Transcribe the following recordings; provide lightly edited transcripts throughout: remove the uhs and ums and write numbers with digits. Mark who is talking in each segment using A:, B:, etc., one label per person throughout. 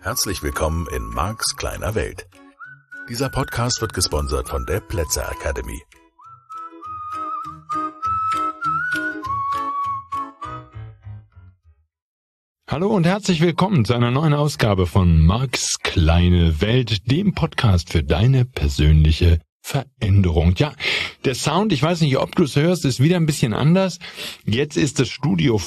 A: Herzlich willkommen in Marks kleiner Welt. Dieser Podcast wird gesponsert von der Plätzer Academy.
B: Hallo und herzlich willkommen zu einer neuen Ausgabe von Marks kleine Welt, dem Podcast für deine persönliche Veränderung. Ja, der Sound, ich weiß nicht, ob du es hörst, ist wieder ein bisschen anders. Jetzt ist das Studio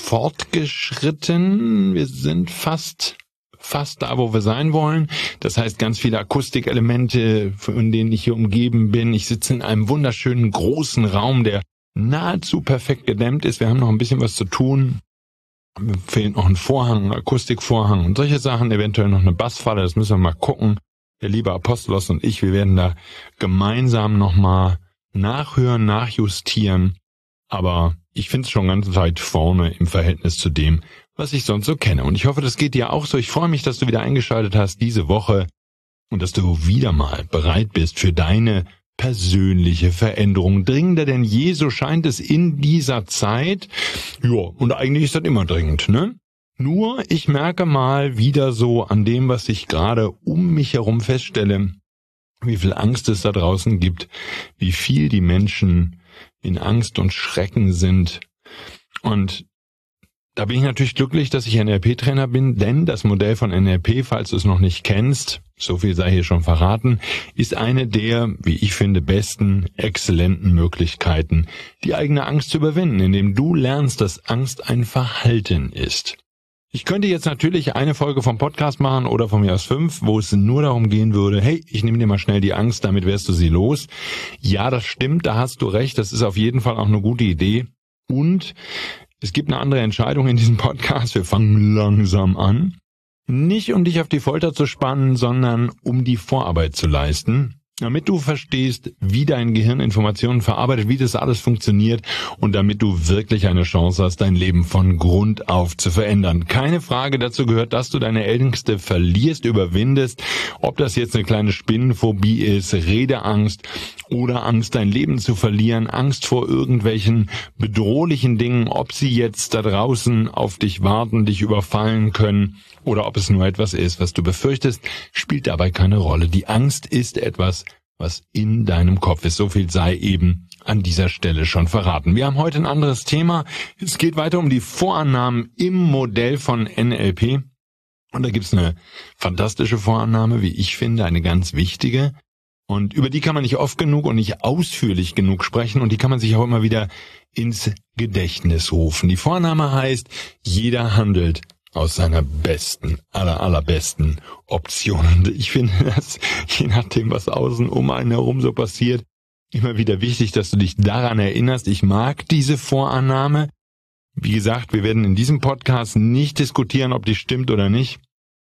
B: fortgeschritten. Wir sind fast da, wo wir sein wollen. Das heißt, ganz viele Akustikelemente, von denen ich hier umgeben bin. Ich sitze in einem wunderschönen großen Raum, der nahezu perfekt gedämmt ist. Wir haben noch ein bisschen was zu tun. Mir fehlt noch ein Vorhang, ein Akustikvorhang und solche Sachen. Eventuell noch eine Bassfalle, das müssen wir mal gucken. Der liebe Apostolos und ich, wir werden da gemeinsam nochmal nachhören, nachjustieren. Aber ich finde es schon ganz weit vorne im Verhältnis zu dem, was ich sonst so kenne. Und ich hoffe, das geht dir auch so. Ich freue mich, dass du wieder eingeschaltet hast diese Woche und dass du wieder mal bereit bist für deine persönliche Veränderung. Dringender denn je, so scheint es in dieser Zeit. Ja, und eigentlich ist das immer dringend, ne? Nur, ich merke mal wieder so an dem, was ich gerade um mich herum feststelle, wie viel Angst es da draußen gibt, wie viel die Menschen in Angst und Schrecken sind. Und da bin ich natürlich glücklich, dass ich NLP-Trainer bin, denn das Modell von NLP, falls du es noch nicht kennst, so viel sei hier schon verraten, ist eine der, wie ich finde, besten, exzellenten Möglichkeiten, die eigene Angst zu überwinden, indem du lernst, dass Angst ein Verhalten ist. Ich könnte jetzt natürlich eine Folge vom Podcast machen oder von mir aus 5, wo es nur darum gehen würde, hey, ich nehme dir mal schnell die Angst, damit wärst du sie los. Ja, das stimmt, da hast du recht, das ist auf jeden Fall auch eine gute Idee. Und es gibt eine andere Entscheidung in diesem Podcast, wir fangen langsam an. Nicht um dich auf die Folter zu spannen, sondern um die Vorarbeit zu leisten, damit du verstehst, wie dein Gehirn Informationen verarbeitet, wie das alles funktioniert und damit du wirklich eine Chance hast, dein Leben von Grund auf zu verändern. Keine Frage, dazu gehört, dass du deine Ängste verlierst, überwindest, ob das jetzt eine kleine Spinnenphobie ist, Redeangst oder Angst, dein Leben zu verlieren, Angst vor irgendwelchen bedrohlichen Dingen, ob sie jetzt da draußen auf dich warten, dich überfallen können oder ob es nur etwas ist, was du befürchtest, spielt dabei keine Rolle. Die Angst ist etwas, was in deinem Kopf ist. So viel sei eben an dieser Stelle schon verraten. Wir haben heute ein anderes Thema. Es geht weiter um die Vorannahmen im Modell von NLP. Und da gibt's eine fantastische Vorannahme, wie ich finde, eine ganz wichtige. Und über die kann man nicht oft genug und nicht ausführlich genug sprechen. Und die kann man sich auch immer wieder ins Gedächtnis rufen. Die Vorannahme heißt, jeder handelt aus seiner besten, allerbesten Option. Und ich finde das, je nachdem, was außen um einen herum so passiert, immer wieder wichtig, dass du dich daran erinnerst. Ich mag diese Vorannahme. Wie gesagt, wir werden in diesem Podcast nicht diskutieren, ob die stimmt oder nicht.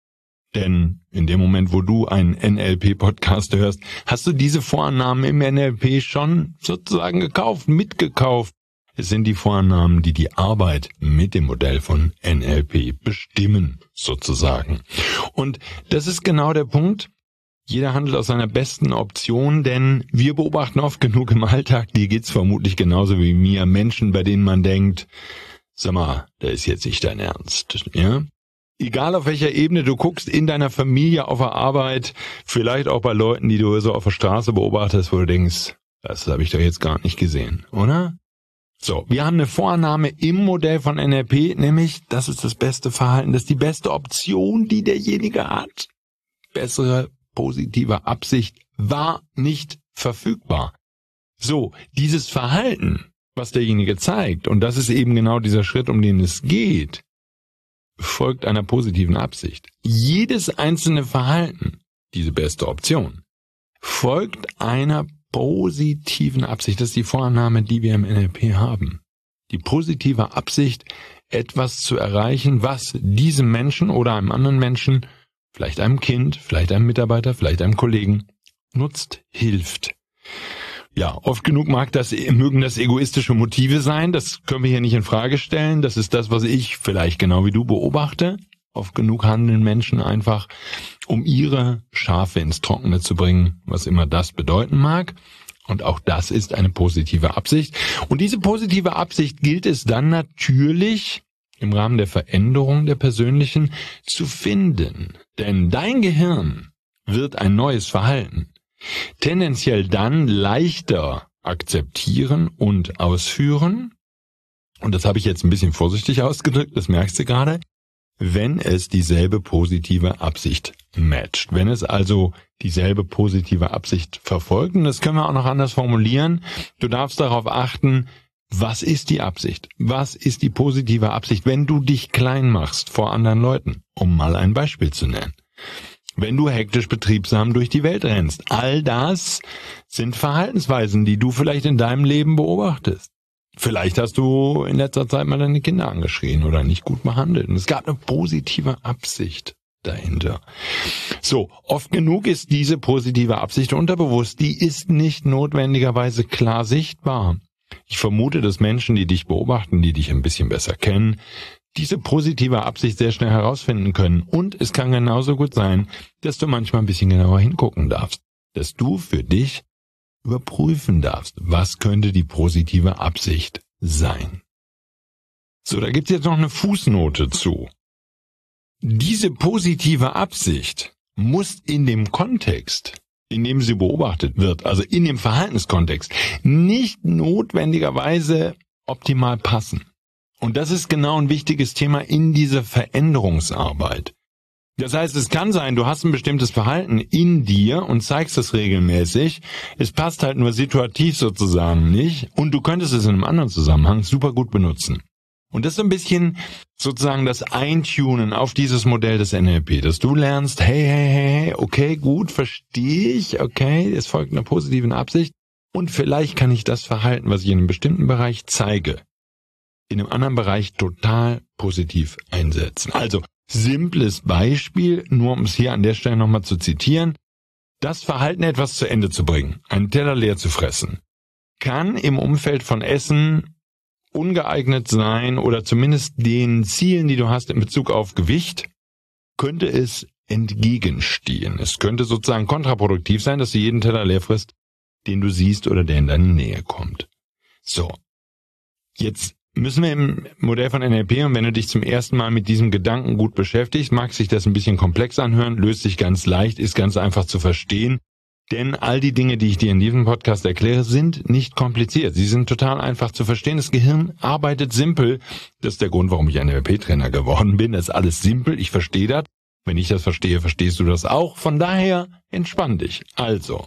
B: Denn in dem Moment, wo du einen NLP-Podcast hörst, hast du diese Vorannahmen im NLP schon sozusagen gekauft, mitgekauft. Es sind die Vorannahmen, die die Arbeit mit dem Modell von NLP bestimmen, sozusagen. Und das ist genau der Punkt. Jeder handelt aus seiner besten Option, denn wir beobachten oft genug im Alltag, dir geht's vermutlich genauso wie mir, Menschen, bei denen man denkt, sag mal, das ist jetzt nicht dein Ernst, ja? Egal auf welcher Ebene du guckst, in deiner Familie, auf der Arbeit, vielleicht auch bei Leuten, die du so auf der Straße beobachtest, wo du denkst, das habe ich doch jetzt gar nicht gesehen, oder? So, wir haben eine Vorannahme im Modell von NLP, nämlich, das ist das beste Verhalten, das ist die beste Option, die derjenige hat. Bessere, positive Absicht war nicht verfügbar. So, dieses Verhalten, was derjenige zeigt, und das ist eben genau dieser Schritt, um den es geht, folgt einer positiven Absicht. Jedes einzelne Verhalten, diese beste Option, folgt einer positiven Absicht. Das ist die Vorannahme, die wir im NLP haben. Die positive Absicht, etwas zu erreichen, was diesem Menschen oder einem anderen Menschen, vielleicht einem Kind, vielleicht einem Mitarbeiter, vielleicht einem Kollegen, nutzt, hilft. Ja, oft genug mögen das egoistische Motive sein, das können wir hier nicht in Frage stellen. Das ist das, was ich vielleicht genau wie du beobachte. Oft genug handeln Menschen einfach, um ihre Schafe ins Trockene zu bringen, was immer das bedeuten mag. Und auch das ist eine positive Absicht. Und diese positive Absicht gilt es dann natürlich im Rahmen der Veränderung der persönlichen zu finden. Denn dein Gehirn wird ein neues Verhalten tendenziell dann leichter akzeptieren und ausführen, und das habe ich jetzt ein bisschen vorsichtig ausgedrückt, das merkst du gerade, wenn es dieselbe positive Absicht matcht. Wenn es also dieselbe positive Absicht verfolgt, und das können wir auch noch anders formulieren, du darfst darauf achten, was ist die Absicht? Was ist die positive Absicht, wenn du dich klein machst vor anderen Leuten? Um mal ein Beispiel zu nennen. Wenn du hektisch betriebsam durch die Welt rennst. All das sind Verhaltensweisen, die du vielleicht in deinem Leben beobachtest. Vielleicht hast du in letzter Zeit mal deine Kinder angeschrien oder nicht gut behandelt. Und es gab eine positive Absicht dahinter. So, oft genug ist diese positive Absicht unterbewusst. Die ist nicht notwendigerweise klar sichtbar. Ich vermute, dass Menschen, die dich beobachten, die dich ein bisschen besser kennen, diese positive Absicht sehr schnell herausfinden können. Und es kann genauso gut sein, dass du manchmal ein bisschen genauer hingucken darfst. Dass du für dich überprüfen darfst, was könnte die positive Absicht sein. So, da gibt's jetzt noch eine Fußnote zu. Diese positive Absicht muss in dem Kontext, in dem sie beobachtet wird, also in dem Verhaltenskontext, nicht notwendigerweise optimal passen. Und das ist genau ein wichtiges Thema in dieser Veränderungsarbeit. Das heißt, es kann sein, du hast ein bestimmtes Verhalten in dir und zeigst es regelmäßig. Es passt halt nur situativ sozusagen nicht und du könntest es in einem anderen Zusammenhang super gut benutzen. Und das ist ein bisschen sozusagen das Eintunen auf dieses Modell des NLP, dass du lernst, hey, okay, gut, verstehe ich, okay, es folgt einer positiven Absicht und vielleicht kann ich das Verhalten, was ich in einem bestimmten Bereich zeige, in einem anderen Bereich total positiv einsetzen. Also, simples Beispiel, nur um es hier an der Stelle nochmal zu zitieren, das Verhalten, etwas zu Ende zu bringen, einen Teller leer zu fressen, kann im Umfeld von Essen ungeeignet sein oder zumindest den Zielen, die du hast in Bezug auf Gewicht, könnte es entgegenstehen. Es könnte sozusagen kontraproduktiv sein, dass du jeden Teller leer frisst, den du siehst oder der in deine Nähe kommt. So, jetzt müssen wir im Modell von NLP, und wenn du dich zum ersten Mal mit diesem Gedanken gut beschäftigst, mag sich das ein bisschen komplex anhören, löst sich ganz leicht, ist ganz einfach zu verstehen, denn all die Dinge, die ich dir in diesem Podcast erkläre, sind nicht kompliziert. Sie sind total einfach zu verstehen. Das Gehirn arbeitet simpel. Das ist der Grund, warum ich ein NLP-Trainer geworden bin. Das ist alles simpel. Ich verstehe das. Wenn ich das verstehe, verstehst du das auch. Von daher entspann dich. Also,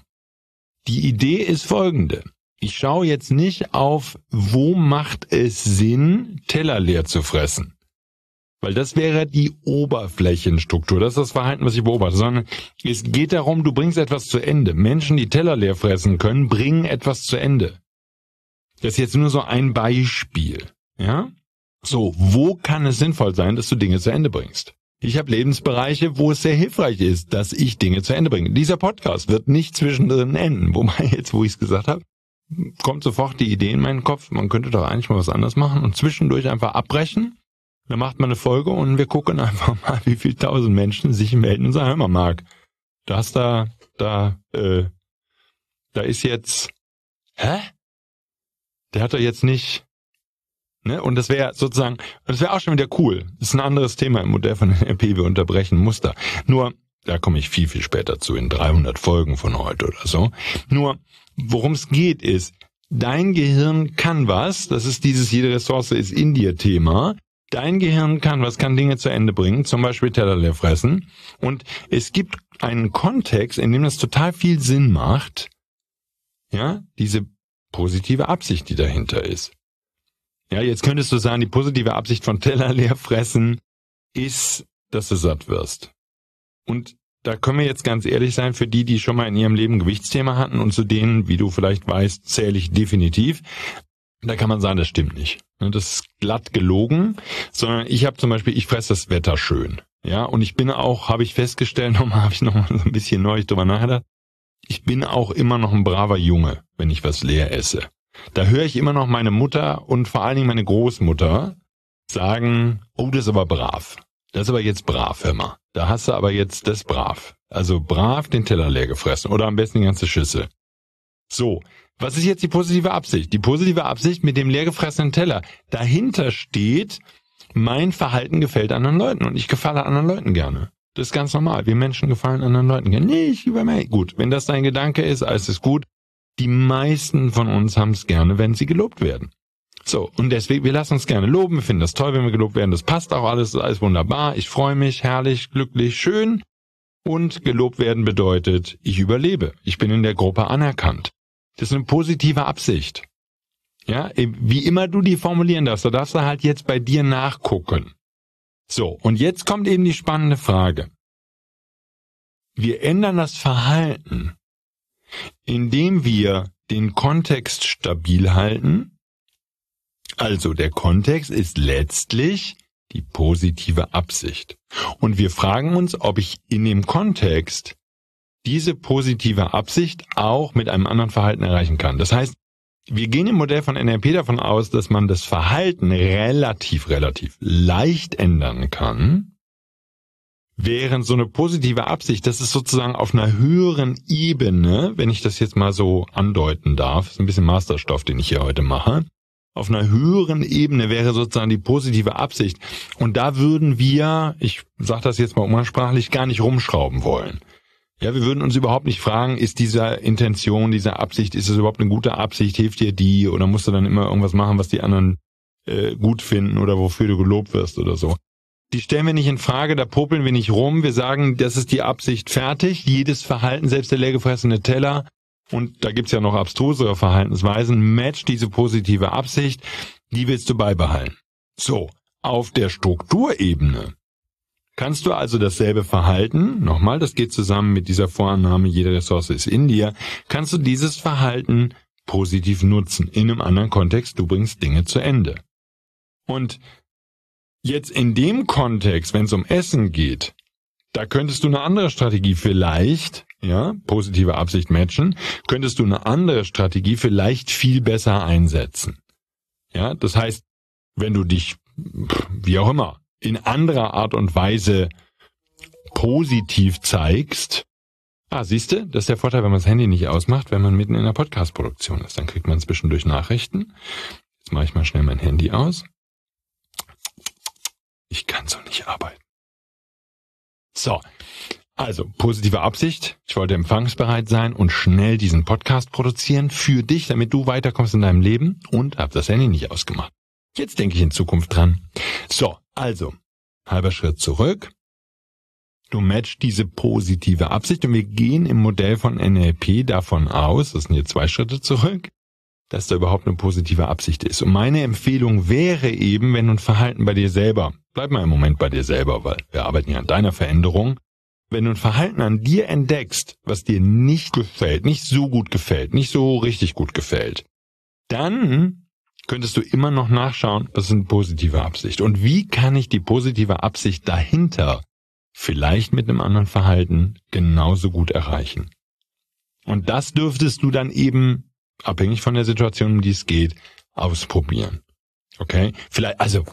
B: die Idee ist folgende. Ich schaue jetzt nicht auf, wo macht es Sinn, Teller leer zu fressen. Weil das wäre die Oberflächenstruktur, das ist das Verhalten, was ich beobachte, sondern es geht darum, du bringst etwas zu Ende. Menschen, die Teller leer fressen können, bringen etwas zu Ende. Das ist jetzt nur so ein Beispiel, ja? So, wo kann es sinnvoll sein, dass du Dinge zu Ende bringst? Ich habe Lebensbereiche, wo es sehr hilfreich ist, dass ich Dinge zu Ende bringe. Dieser Podcast wird nicht zwischendrin enden, wobei jetzt, wo ich es gesagt habe, kommt sofort die Idee in meinen Kopf, man könnte doch eigentlich mal was anderes machen und zwischendurch einfach abbrechen. Dann macht man eine Folge und wir gucken einfach mal, wie viele 1000 Menschen sich melden und sagen, hör mal, Marc, da ist jetzt, der hat doch jetzt nicht, ne? Und das wäre sozusagen, das wäre auch schon wieder cool. Das ist ein anderes Thema im Modell von NLP, wir unterbrechen Muster. Nur, da komme ich viel, viel später zu, in 300 Folgen von heute oder so. Nur, worum es geht ist, dein Gehirn kann was, das ist dieses jede Ressource ist in dir Thema. Dein Gehirn kann Dinge zu Ende bringen, zum Beispiel Teller leer fressen. Und es gibt einen Kontext, in dem das total viel Sinn macht, ja, diese positive Absicht, die dahinter ist. Ja, jetzt könntest du sagen, die positive Absicht von Teller leer fressen ist, dass du satt wirst. Und da können wir jetzt ganz ehrlich sein, für die schon mal in ihrem Leben Gewichtsthema hatten, und zu denen, wie du vielleicht weißt, zähle ich definitiv. Da kann man sagen, das stimmt nicht. Das ist glatt gelogen, sondern ich fresse das Wetter schön. Ja, und ich bin auch, habe ich festgestellt, habe ich noch mal so ein bisschen neu drüber nachgedacht, ich bin auch immer noch ein braver Junge, wenn ich was leer esse. Da höre ich immer noch meine Mutter und vor allen Dingen meine Großmutter sagen, oh, das ist aber brav. Das ist aber jetzt brav, hör mal. Da hast du aber jetzt das brav. Also brav den Teller leer gefressen oder am besten die ganze Schüssel. So, was ist jetzt die positive Absicht? Die positive Absicht mit dem leer gefressenen Teller. Dahinter steht, mein Verhalten gefällt anderen Leuten und ich gefalle anderen Leuten gerne. Das ist ganz normal. Wir Menschen gefallen anderen Leuten gerne. Nicht über mich. Gut, wenn das dein Gedanke ist, alles ist gut. Die meisten von uns haben es gerne, wenn sie gelobt werden. So, und deswegen, wir lassen uns gerne loben, wir finden das toll, wenn wir gelobt werden. Das passt auch alles, alles wunderbar. Ich freue mich, herrlich, glücklich, schön. Und gelobt werden bedeutet, ich überlebe. Ich bin in der Gruppe anerkannt. Das ist eine positive Absicht. Ja, wie immer du die formulieren darfst, da darfst du halt jetzt bei dir nachgucken. So, und jetzt kommt eben die spannende Frage. Wir ändern das Verhalten, indem wir den Kontext stabil halten. Also der Kontext ist letztlich die positive Absicht. Und wir fragen uns, ob ich in dem Kontext diese positive Absicht auch mit einem anderen Verhalten erreichen kann. Das heißt, wir gehen im Modell von NLP davon aus, dass man das Verhalten relativ leicht ändern kann, während so eine positive Absicht, das ist sozusagen auf einer höheren Ebene, wenn ich das jetzt mal so andeuten darf, ist ein bisschen Masterstoff, den ich hier heute mache, auf einer höheren Ebene wäre sozusagen die positive Absicht. Und da würden wir, ich sage das jetzt mal umgangssprachlich, gar nicht rumschrauben wollen. Ja, wir würden uns überhaupt nicht fragen, ist diese Intention, diese Absicht, ist es überhaupt eine gute Absicht, hilft dir die, oder musst du dann immer irgendwas machen, was die anderen gut finden oder wofür du gelobt wirst oder so. Die stellen wir nicht in Frage, da popeln wir nicht rum, wir sagen, das ist die Absicht, fertig, jedes Verhalten, selbst der leergefressene Teller, und da gibt's ja noch abstrusere Verhaltensweisen, matcht diese positive Absicht, die willst du beibehalten. So, auf der Strukturebene kannst du also dasselbe Verhalten, nochmal, das geht zusammen mit dieser Vorannahme, jede Ressource ist in dir, kannst du dieses Verhalten positiv nutzen, in einem anderen Kontext, du bringst Dinge zu Ende. Und jetzt in dem Kontext, wenn es um Essen geht, da könntest du eine andere Strategie vielleicht, ja, positive Absicht matchen, könntest du eine andere Strategie vielleicht viel besser einsetzen. Ja, das heißt, wenn du dich, wie auch immer, in anderer Art und Weise positiv zeigst. Siehst du, das ist der Vorteil, wenn man das Handy nicht ausmacht, wenn man mitten in der Podcast-Produktion ist. Dann kriegt man zwischendurch Nachrichten. Jetzt mache ich mal schnell mein Handy aus. Ich kann so nicht arbeiten. So, also positive Absicht. Ich wollte empfangsbereit sein und schnell diesen Podcast produzieren für dich, damit du weiterkommst in deinem Leben, und habe das Handy nicht ausgemacht. Jetzt denke ich in Zukunft dran. So, also, halber Schritt zurück. Du matchst diese positive Absicht und wir gehen im Modell von NLP davon aus, das sind hier 2 Schritte zurück, dass da überhaupt eine positive Absicht ist. Und meine Empfehlung wäre eben, wenn du ein Verhalten bei dir selber, bleib mal im Moment bei dir selber, weil wir arbeiten ja an deiner Veränderung, wenn du ein Verhalten an dir entdeckst, was dir nicht gefällt, nicht so gut gefällt, nicht so richtig gut gefällt, dann könntest du immer noch nachschauen, was ist eine positive Absicht. Und wie kann ich die positive Absicht dahinter vielleicht mit einem anderen Verhalten genauso gut erreichen? Und das dürftest du dann eben, abhängig von der Situation, um die es geht, ausprobieren. Okay? Vielleicht, also,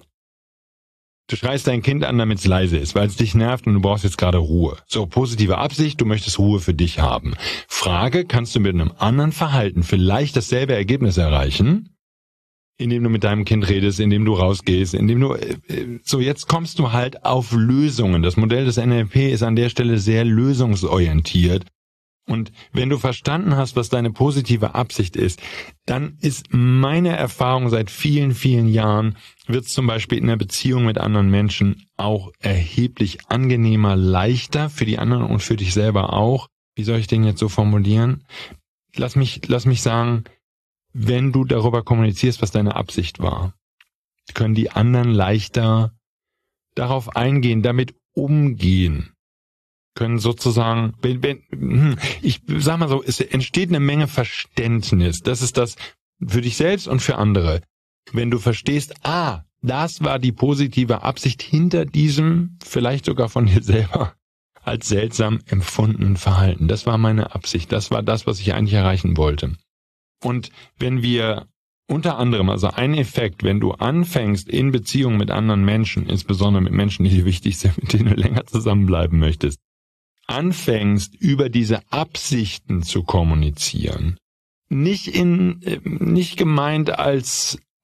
B: du schreist dein Kind an, damit es leise ist, weil es dich nervt und du brauchst jetzt gerade Ruhe. So, positive Absicht, du möchtest Ruhe für dich haben. Frage, kannst du mit einem anderen Verhalten vielleicht dasselbe Ergebnis erreichen? Indem du mit deinem Kind redest, indem du rausgehst, indem du, so jetzt kommst du halt auf Lösungen. Das Modell des NLP ist an der Stelle sehr lösungsorientiert. Und wenn du verstanden hast, was deine positive Absicht ist, dann ist meine Erfahrung seit vielen, vielen Jahren, wird es zum Beispiel in der Beziehung mit anderen Menschen auch erheblich angenehmer, leichter für die anderen und für dich selber auch. Wie soll ich den jetzt so formulieren? Lass mich sagen, wenn du darüber kommunizierst, was deine Absicht war, können die anderen leichter darauf eingehen, damit umgehen, können sozusagen, ich sag mal so, es entsteht eine Menge Verständnis. Das ist das für dich selbst und für andere. Wenn du verstehst, das war die positive Absicht hinter diesem, vielleicht sogar von dir selber, als seltsam empfundenen Verhalten. Das war meine Absicht. Das war das, was ich eigentlich erreichen wollte. Und wenn wir unter anderem, also ein Effekt, wenn du anfängst in Beziehung mit anderen Menschen, insbesondere mit Menschen, die dir wichtig sind, mit denen du länger zusammenbleiben möchtest, anfängst über diese Absichten zu kommunizieren, nicht gemeint als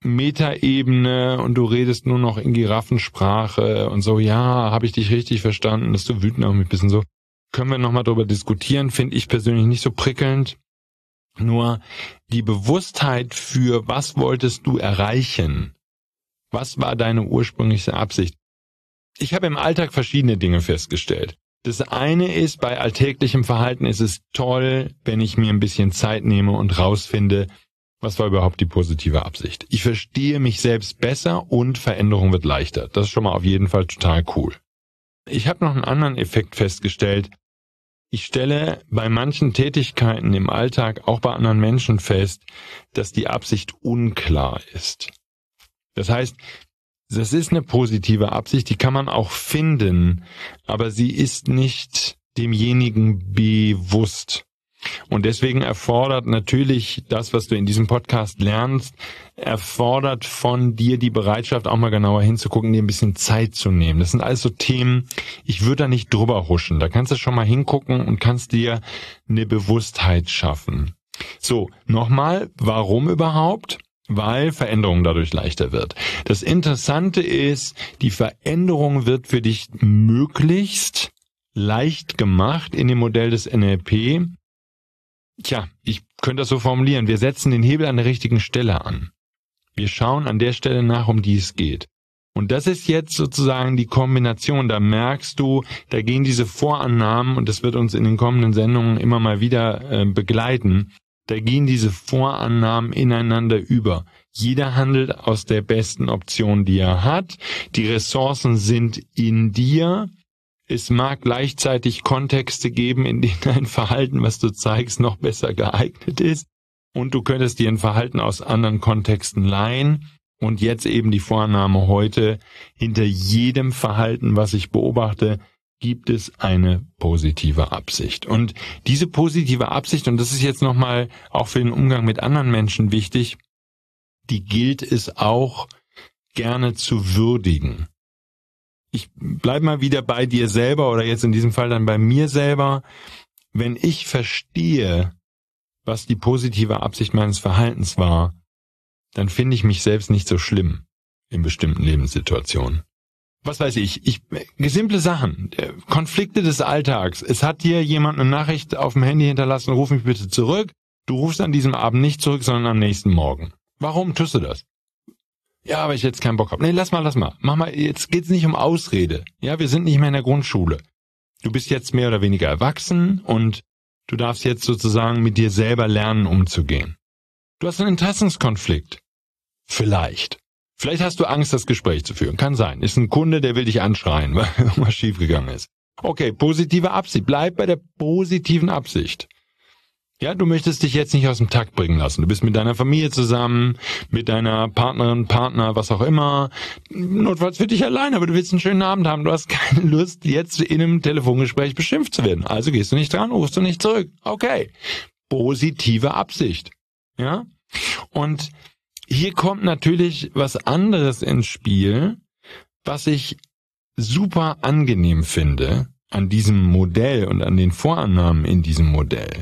B: Metaebene und du redest nur noch in Giraffensprache und so, ja, habe ich dich richtig verstanden, dass du wütend auf mich bist und so. Können wir nochmal drüber diskutieren, finde ich persönlich nicht so prickelnd. Nur die Bewusstheit für, was wolltest du erreichen? Was war deine ursprüngliche Absicht? Ich habe im Alltag verschiedene Dinge festgestellt. Das eine ist, bei alltäglichem Verhalten ist es toll, wenn ich mir ein bisschen Zeit nehme und rausfinde, was war überhaupt die positive Absicht. Ich verstehe mich selbst besser und Veränderung wird leichter. Das ist schon mal auf jeden Fall total cool. Ich habe noch einen anderen Effekt festgestellt. Ich stelle bei manchen Tätigkeiten im Alltag, auch bei anderen Menschen fest, dass die Absicht unklar ist. Das heißt, das ist eine positive Absicht, die kann man auch finden, aber sie ist nicht demjenigen bewusst. Und deswegen erfordert natürlich das, was du in diesem Podcast lernst, erfordert von dir die Bereitschaft, auch mal genauer hinzugucken, dir ein bisschen Zeit zu nehmen. Das sind alles so Themen, ich würde da nicht drüber huschen. Da kannst du schon mal hingucken und kannst dir eine Bewusstheit schaffen. So, nochmal, warum überhaupt? Weil Veränderung dadurch leichter wird. Das Interessante ist, die Veränderung wird für dich möglichst leicht gemacht in dem Modell des NLP. Tja, ich könnte das so formulieren. Wir setzen den Hebel an der richtigen Stelle an. Wir schauen an der Stelle nach, um die es geht. Und das ist jetzt sozusagen die Kombination. Da merkst du, da gehen diese Vorannahmen, und das wird uns in den kommenden Sendungen immer mal wieder begleiten, da gehen diese Vorannahmen ineinander über. Jeder handelt aus der besten Option, die er hat. Die Ressourcen sind in dir. Es mag gleichzeitig Kontexte geben, in denen dein Verhalten, was du zeigst, noch besser geeignet ist. Und du könntest dir ein Verhalten aus anderen Kontexten leihen. Und jetzt eben die Vorannahme heute, hinter jedem Verhalten, was ich beobachte, gibt es eine positive Absicht. Und diese positive Absicht, und das ist jetzt nochmal auch für den Umgang mit anderen Menschen wichtig, die gilt es auch gerne zu würdigen. Ich bleib mal wieder bei dir selber oder jetzt in diesem Fall dann bei mir selber. Wenn ich verstehe, was die positive Absicht meines Verhaltens war, dann finde ich mich selbst nicht so schlimm in bestimmten Lebenssituationen. Was weiß ich, simple Sachen, Konflikte des Alltags. Es hat dir jemand eine Nachricht auf dem Handy hinterlassen, ruf mich bitte zurück. Du rufst an diesem Abend nicht zurück, sondern am nächsten Morgen. Warum tust du das? Ja, weil ich jetzt keinen Bock habe. Nee, lass mal. Mach mal, jetzt geht's nicht um Ausrede. Ja, wir sind nicht mehr in der Grundschule. Du bist jetzt mehr oder weniger erwachsen und du darfst jetzt sozusagen mit dir selber lernen, umzugehen. Du hast einen Interessenskonflikt. Vielleicht hast du Angst, das Gespräch zu führen. Kann sein. Ist ein Kunde, der will dich anschreien, weil irgendwas schiefgegangen ist. Okay, positive Absicht. Bleib bei der positiven Absicht. Ja, du möchtest dich jetzt nicht aus dem Takt bringen lassen. Du bist mit deiner Familie zusammen, mit deiner Partnerin, Partner, was auch immer. Notfalls für dich allein, aber du willst einen schönen Abend haben. Du hast keine Lust, jetzt in einem Telefongespräch beschimpft zu werden. Also gehst du nicht dran, rufst du nicht zurück. Okay. Positive Absicht. Ja? Und hier kommt natürlich was anderes ins Spiel, was ich super angenehm finde an diesem Modell und an den Vorannahmen in diesem Modell.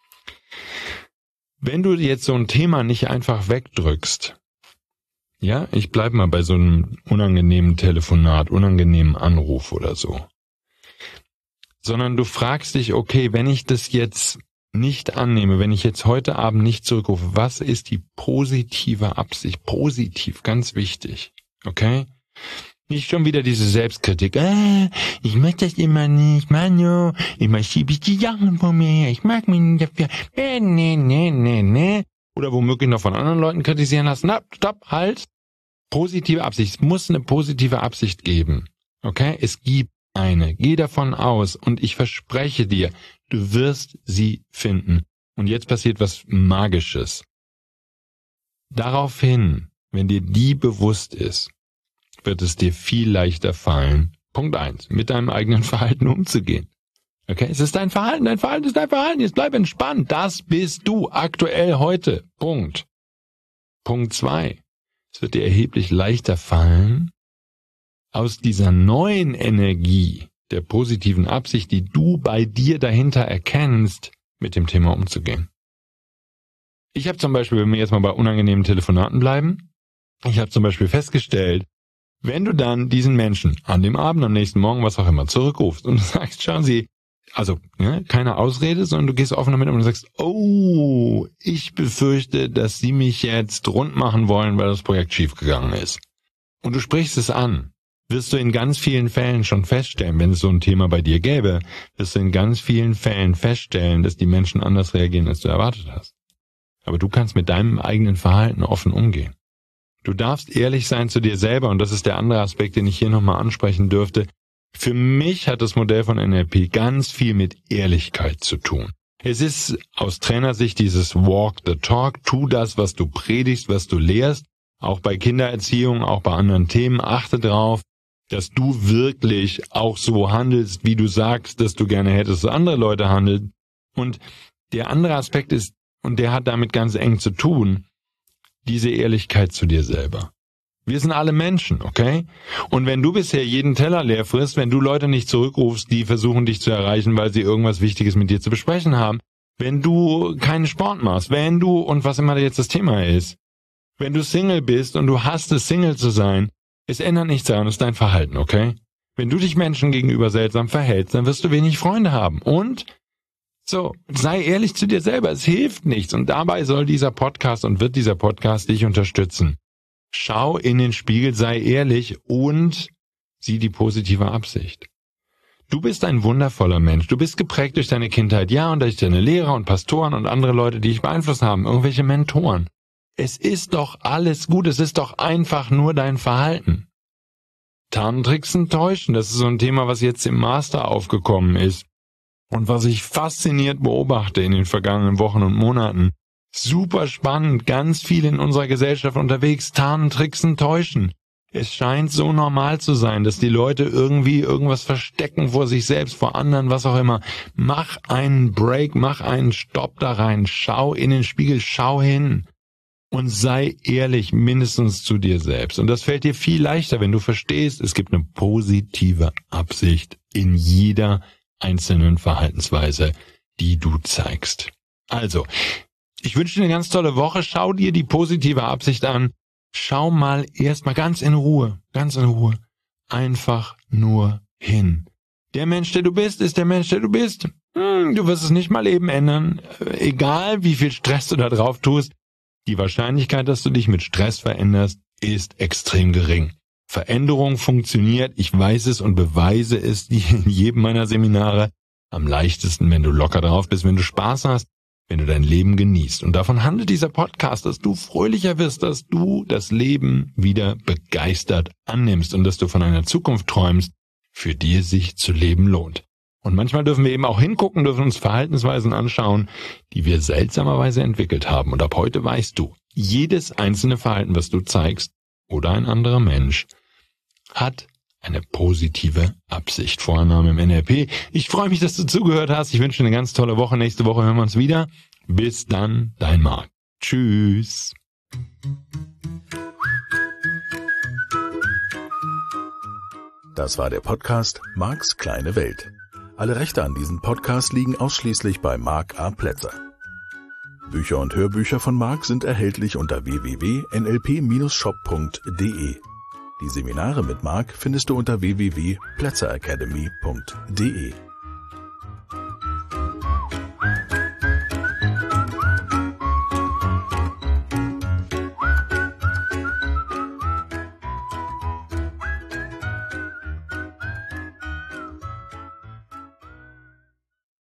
B: Wenn du jetzt so ein Thema nicht einfach wegdrückst, ja, ich bleib mal bei so einem unangenehmen Telefonat, unangenehmen Anruf oder so, sondern du fragst dich, okay, wenn ich das jetzt nicht annehme, wenn ich jetzt heute Abend nicht zurückrufe, was ist die positive Absicht? Positiv, ganz wichtig, okay? Nicht schon wieder diese Selbstkritik. Ich mag das immer nicht, Manu. Immer schiebe ich die Sachen vor mir her. Ich mag mich nicht dafür. Nee. Oder womöglich noch von anderen Leuten kritisieren lassen. Na, stopp, halt. Positive Absicht. Es muss eine positive Absicht geben. Okay? Es gibt eine. Geh davon aus und ich verspreche dir, du wirst sie finden. Und jetzt passiert was Magisches. Daraufhin, wenn dir die bewusst ist, wird es dir viel leichter fallen, Punkt 1, mit deinem eigenen Verhalten umzugehen. Okay, es ist dein Verhalten ist dein Verhalten, jetzt bleib entspannt, das bist du aktuell heute, Punkt. Punkt 2, es wird dir erheblich leichter fallen, aus dieser neuen Energie der positiven Absicht, die du bei dir dahinter erkennst, mit dem Thema umzugehen. Ich habe zum Beispiel, wenn wir jetzt mal bei unangenehmen Telefonaten bleiben, Ich habe zum Beispiel festgestellt, wenn du dann diesen Menschen an dem Abend, am nächsten Morgen, was auch immer, zurückrufst und sagst, schauen Sie, also keine Ausrede, sondern du gehst offen damit um und sagst, oh, ich befürchte, dass Sie mich jetzt rund machen wollen, weil das Projekt schiefgegangen ist. Und du sprichst es an, wirst du in ganz vielen Fällen schon feststellen, wenn es so ein Thema bei dir gäbe, wirst du in ganz vielen Fällen feststellen, dass die Menschen anders reagieren, als du erwartet hast. Aber du kannst mit deinem eigenen Verhalten offen umgehen. Du darfst ehrlich sein zu dir selber, und das ist der andere Aspekt, den ich hier nochmal ansprechen dürfte. Für mich hat das Modell von NLP ganz viel mit Ehrlichkeit zu tun. Es ist aus Trainersicht dieses Walk the Talk, tu das, was du predigst, was du lehrst. Auch bei Kindererziehung, auch bei anderen Themen, achte darauf, dass du wirklich auch so handelst, wie du sagst, dass du gerne hättest, dass andere Leute handeln. Und der andere Aspekt ist, und der hat damit ganz eng zu tun, diese Ehrlichkeit zu dir selber. Wir sind alle Menschen, okay? Und wenn du bisher jeden Teller leer frisst, wenn du Leute nicht zurückrufst, die versuchen dich zu erreichen, weil sie irgendwas Wichtiges mit dir zu besprechen haben, wenn du keinen Sport machst, wenn du, und was immer jetzt das Thema ist, wenn du Single bist und du hasst es, Single zu sein, es ändert nichts daran, es ist dein Verhalten, okay? Wenn du dich Menschen gegenüber seltsam verhältst, dann wirst du wenig Freunde haben. Und so, sei ehrlich zu dir selber, es hilft nichts. Und dabei soll dieser Podcast und wird dieser Podcast dich unterstützen. Schau in den Spiegel, sei ehrlich und sieh die positive Absicht. Du bist ein wundervoller Mensch. Du bist geprägt durch deine Kindheit, ja, und durch deine Lehrer und Pastoren und andere Leute, die dich beeinflusst haben, irgendwelche Mentoren. Es ist doch alles gut, es ist doch einfach nur dein Verhalten. Tarnen, tricksen, täuschen, das ist so ein Thema, was jetzt im Master aufgekommen ist und was ich fasziniert beobachte in den vergangenen Wochen und Monaten. Super spannend, ganz viel in unserer Gesellschaft unterwegs, tarnen, tricksen, täuschen. Es scheint so normal zu sein, dass die Leute irgendwie irgendwas verstecken vor sich selbst, vor anderen, was auch immer. Mach einen Break, mach einen Stopp da rein, schau in den Spiegel, schau hin und sei ehrlich mindestens zu dir selbst. Und das fällt dir viel leichter, wenn du verstehst, es gibt eine positive Absicht in jeder einzelnen Verhaltensweise, die du zeigst. Also, ich wünsche dir eine ganz tolle Woche. Schau dir die positive Absicht an. Schau mal erstmal ganz in Ruhe, einfach nur hin. Der Mensch, der du bist, ist der Mensch, der du bist. Du wirst es nicht mal eben ändern. Egal, wie viel Stress du da drauf tust, die Wahrscheinlichkeit, dass du dich mit Stress veränderst, ist extrem gering. Veränderung funktioniert, ich weiß es und beweise es in jedem meiner Seminare. Am leichtesten, wenn du locker drauf bist, wenn du Spaß hast, wenn du dein Leben genießt. Und davon handelt dieser Podcast, dass du fröhlicher wirst, dass du das Leben wieder begeistert annimmst und dass du von einer Zukunft träumst, für die es sich zu leben lohnt. Und manchmal dürfen wir eben auch hingucken, dürfen uns Verhaltensweisen anschauen, die wir seltsamerweise entwickelt haben. Und ab heute weißt du, jedes einzelne Verhalten, was du zeigst, oder ein anderer Mensch, hat eine positive Absicht. Vorannahme im NLP. Ich freue mich, dass du zugehört hast. Ich wünsche dir eine ganz tolle Woche. Nächste Woche hören wir uns wieder. Bis dann, dein Marc. Tschüss.
A: Das war der Podcast Marcs kleine Welt. Alle Rechte an diesem Podcast liegen ausschließlich bei Marc A. Plätzer. Bücher und Hörbücher von Marc sind erhältlich unter www.nlp-shop.de. Die Seminare mit Marc findest du unter www.plätzeracademy.de.